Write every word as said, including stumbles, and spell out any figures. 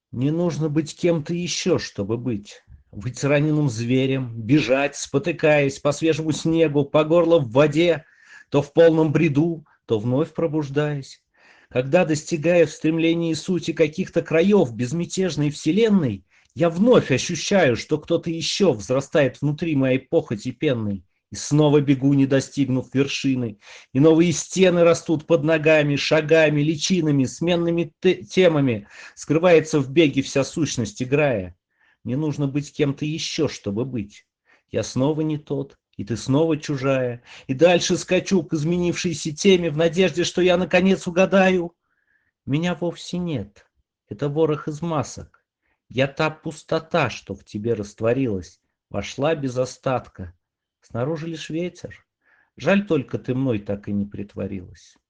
Не нужно быть кем-то еще, чтобы быть. Быть раненым зверем, бежать, спотыкаясь по свежему снегу, по горло в воде, то в полном бреду, то вновь пробуждаясь. Когда, достигая в стремлении сути каких-то краев безмятежной вселенной, я вновь ощущаю, что кто-то еще взрастает внутри моей похоти пенной, и снова бегу, не достигнув вершины, и новые стены растут под ногами, шагами, личинами, сменными темами. Скрывается в беге вся сущность, играя. Не нужно быть кем-то еще, чтобы быть. Я снова не тот, и ты снова чужая. И дальше скачу к изменившейся теме в надежде, что я наконец угадаю. Меня вовсе нет. Это ворох из масок. Я та пустота, что в тебе растворилась, вошла без остатка. Снаружи лишь ветер. Жаль только, ты мной так и не притворилась.